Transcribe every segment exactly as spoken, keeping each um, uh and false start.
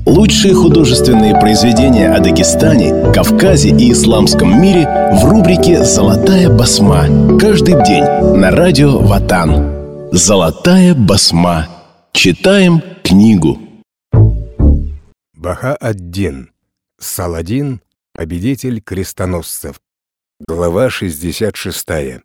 Лучшие художественные произведения о Дагестане, Кавказе и исламском мире в рубрике «Золотая басма». Каждый день на радио Ватан. «Золотая басма». Читаем книгу. Баха-ад-Дин. Саладин, победитель крестоносцев. Глава шестьдесят шестая.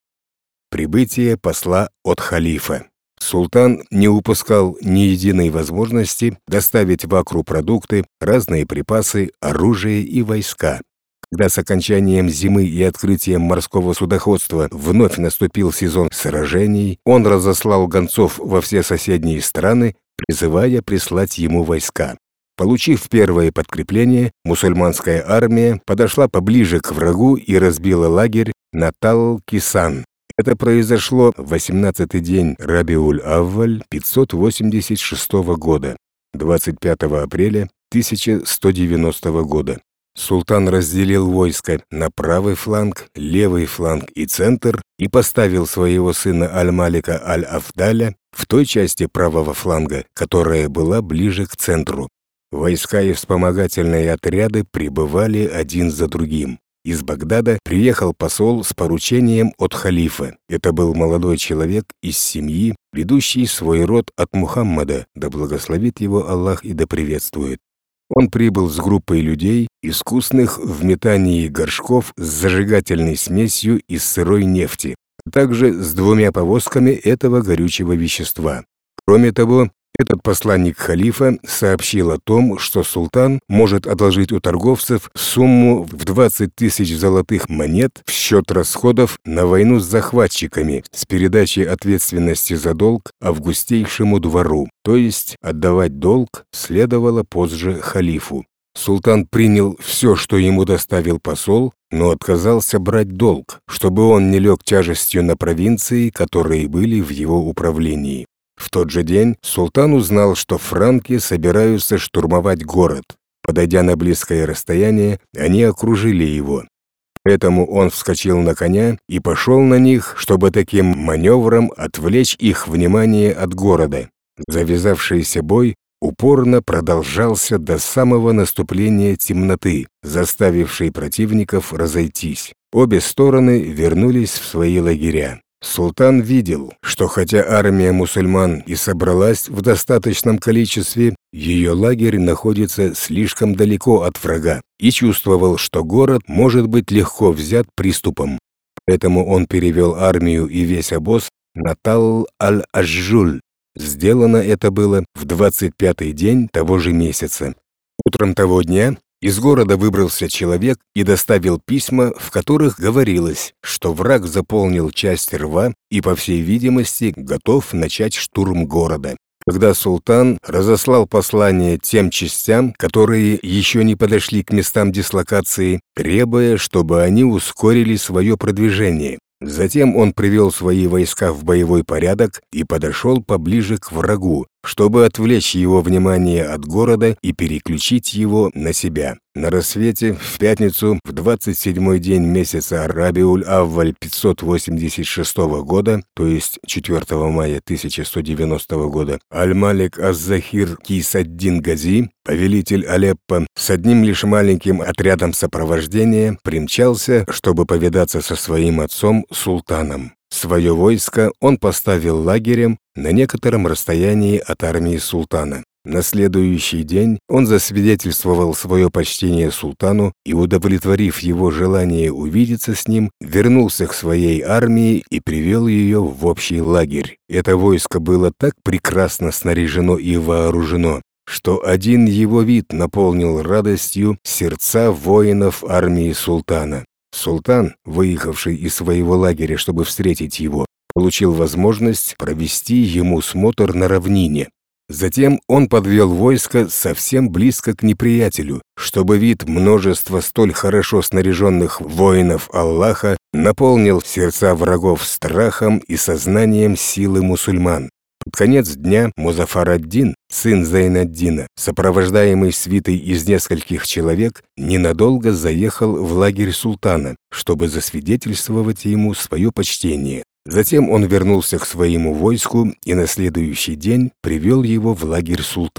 Прибытие посла от халифа. Султан не упускал ни единой возможности доставить в Акру продукты, разные припасы, оружие и войска. Когда с окончанием зимы и открытием морского судоходства вновь наступил сезон сражений, он разослал гонцов во все соседние страны, призывая прислать ему войска. Получив первое подкрепление, мусульманская армия подошла поближе к врагу и разбила лагерь на Тал-Кисан. Это произошло в восемнадцатый день Рабиуль-Авваль пятьсот восемьдесят шестого года, двадцать пятого апреля тысяча сто девяностого года. Султан разделил войско на правый фланг, левый фланг и центр и поставил своего сына Аль-Малика Аль-Афдаля в той части правого фланга, которая была ближе к центру. Войска и вспомогательные отряды прибывали один за другим. Из Багдада приехал посол с поручением от халифа. Это был молодой человек из семьи, ведущий свой род от Мухаммада, да благословит его Аллах и да приветствует. Он прибыл с группой людей, искусных в метании горшков с зажигательной смесью из сырой нефти, а также с двумя повозками этого горючего вещества. Кроме того, этот посланник халифа сообщил о том, что султан может одолжить у торговцев сумму в двадцать тысяч золотых монет в счет расходов на войну с захватчиками с передачей ответственности за долг августейшему двору, то есть отдавать долг следовало позже халифу. Султан принял все, что ему доставил посол, но отказался брать долг, чтобы он не лег тяжестью на провинции, которые были в его управлении. В тот же день султан узнал, что франки собираются штурмовать город. Подойдя на близкое расстояние, они окружили его. Поэтому он вскочил на коня и пошел на них, чтобы таким маневром отвлечь их внимание от города. Завязавшийся бой упорно продолжался до самого наступления темноты, заставившей противников разойтись. Обе стороны вернулись в свои лагеря. Султан видел, что хотя армия мусульман и собралась в достаточном количестве, ее лагерь находится слишком далеко от врага, и чувствовал, что город может быть легко взят приступом. Поэтому он перевел армию и весь обоз на Тал-аль-Ажжуль. Сделано это было в двадцать пятый день того же месяца. Утром того дня из города выбрался человек и доставил письма, в которых говорилось, что враг заполнил часть рва и, по всей видимости, готов начать штурм города. Когда султан разослал послание тем частям, которые еще не подошли к местам дислокации, требуя, чтобы они ускорили свое продвижение. Затем он привел свои войска в боевой порядок и подошел поближе к врагу, чтобы отвлечь его внимание от города и переключить его на себя. На рассвете, в пятницу, в двадцать седьмой день месяца Рабиуль-Авваль пятьсот восемьдесят шестого года, то есть четвёртого мая тысяча сто девяностого года, Аль-Малик аз-Захир Кис-ад-Дин Гази, повелитель Алеппо, с одним лишь маленьким отрядом сопровождения примчался, чтобы повидаться со своим отцом султаном. Свое войско он поставил лагерем на некотором расстоянии от армии султана. На следующий день он засвидетельствовал свое почтение султану и, удовлетворив его желание увидеться с ним, вернулся к своей армии и привел ее в общий лагерь. Это войско было так прекрасно снаряжено и вооружено, что один его вид наполнил радостью сердца воинов армии султана. Султан, выехавший из своего лагеря, чтобы встретить его, получил возможность провести ему смотр на равнине. Затем он подвел войско совсем близко к неприятелю, чтобы вид множества столь хорошо снаряженных воинов Аллаха наполнил сердца врагов страхом и сознанием силы мусульман. Под конец дня Музафар ад-Дин, сын Зайн-ад-Дина, сопровождаемый свитой из нескольких человек, ненадолго заехал в лагерь султана, чтобы засвидетельствовать ему свое почтение. Затем он вернулся к своему войску и на следующий день привел его в лагерь султана.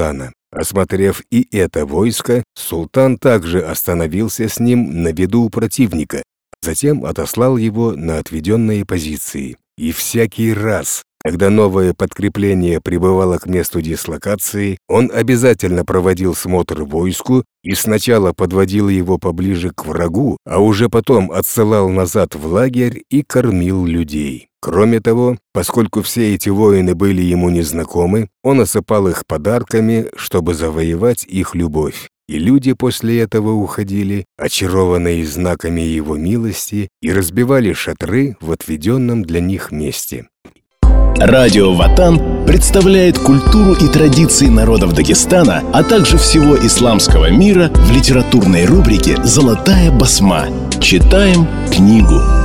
Осмотрев и это войско, султан также остановился с ним на виду у противника, затем отослал его на отведенные позиции. И всякий раз, когда новое подкрепление прибывало к месту дислокации, он обязательно проводил смотр войску и сначала подводил его поближе к врагу, а уже потом отсылал назад в лагерь и кормил людей. Кроме того, поскольку все эти воины были ему незнакомы, он осыпал их подарками, чтобы завоевать их любовь. И люди после этого уходили, очарованные знаками его милости, и разбивали шатры в отведенном для них месте. Радио Ватан представляет культуру и традиции народов Дагестана, а также всего исламского мира в литературной рубрике «Золотая басма». Читаем книгу.